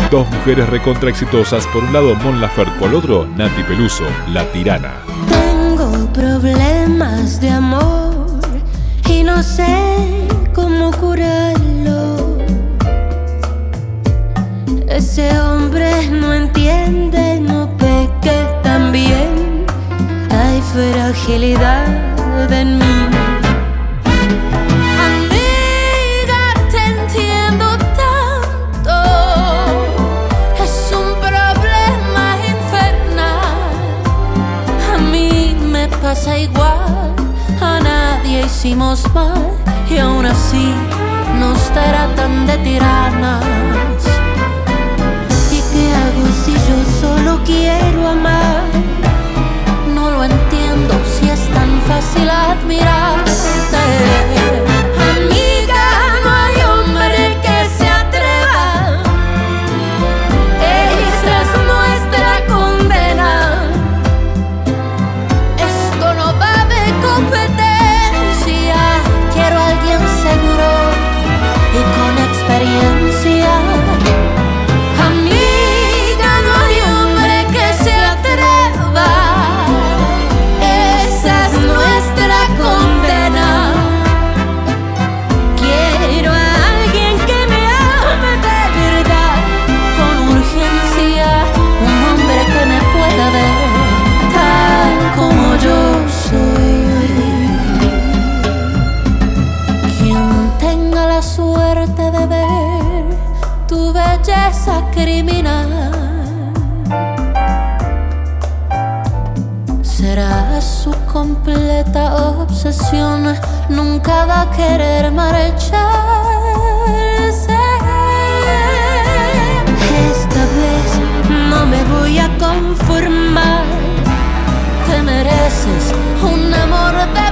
Dos mujeres recontra exitosas, por un lado Mon Laferte, por el otro Nati Peluso, La Tirana. Tengo problemas de amor y no sé cómo curarlo. Ese hombre no entiende, no ve que también hay fragilidad en mí. Pasa igual, a nadie hicimos mal y aún así nos tratan de tiranas. ¿Y qué hago si yo solo quiero amar? No lo entiendo si es tan fácil admirarte. Amiga, no hay hombre que se atreva. Esta es nuestra condena. Quiero a alguien seguro y con experiencia. Amiga, no hay hombre que se atreva. Esa es nuestra condena. Quiero a alguien que me ame de verdad, con urgencia. Un hombre que me pueda ver tal como yo soy. Suerte de ver tu belleza criminal. Será su completa obsesión, nunca va a querer marcharse. Esta vez no me voy a conformar. Te mereces un amor de